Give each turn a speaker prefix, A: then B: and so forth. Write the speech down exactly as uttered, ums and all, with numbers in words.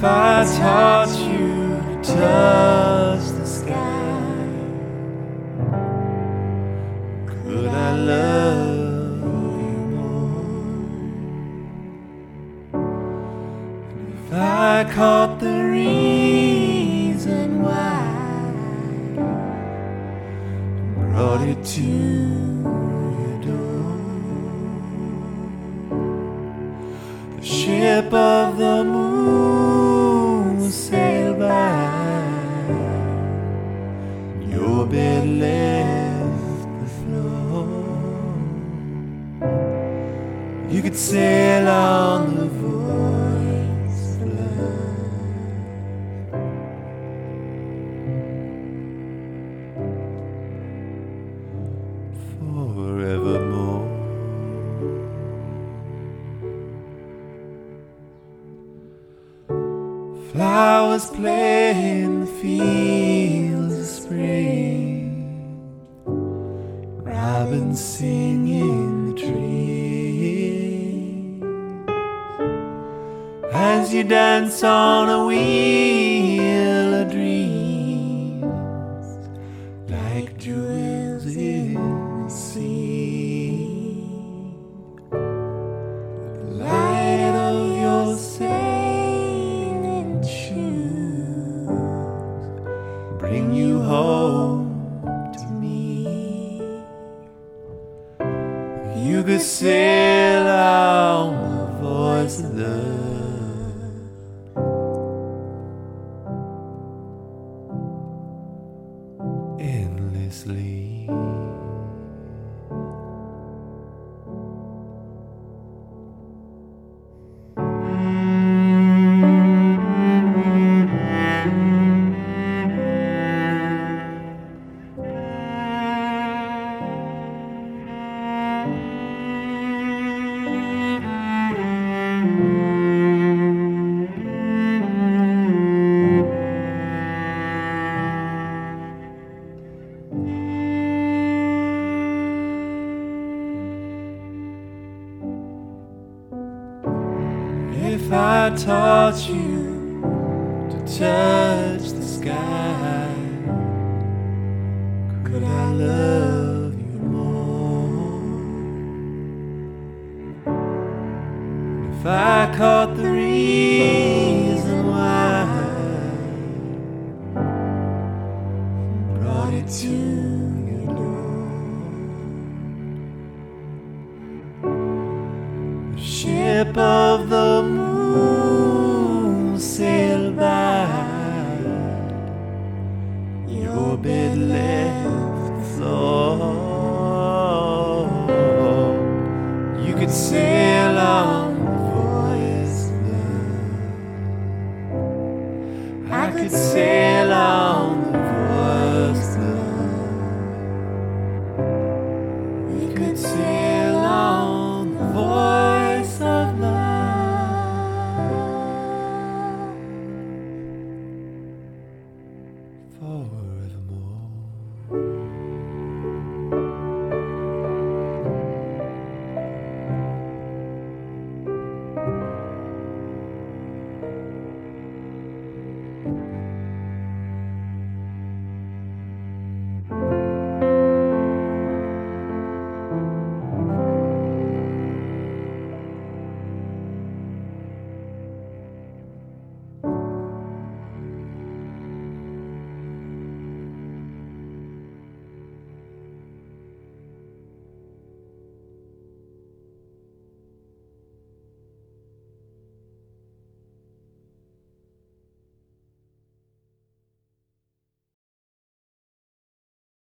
A: If I taught you to touch the sky, could I love you more? And if I caught the reason why and brought it to your door, the ship of the moon will sail by, your bed left the floor. You could sail on the voice of love, forevermore. Flowers play in the fields of spring, robins sing in the trees, as you dance on a wheel of dreams, like jewels in the sea. The light of your sailing shoes bring you home to me. You could sail on the voice of love, endlessly. If I taught you to touch the sky, could I love you more? If I caught the reason why and brought it to your door, the ship of the moon sail by, your bed left the floor. You could sail on the voice of love, I could sail on the voice of love, we could sail on the voice of love, forever.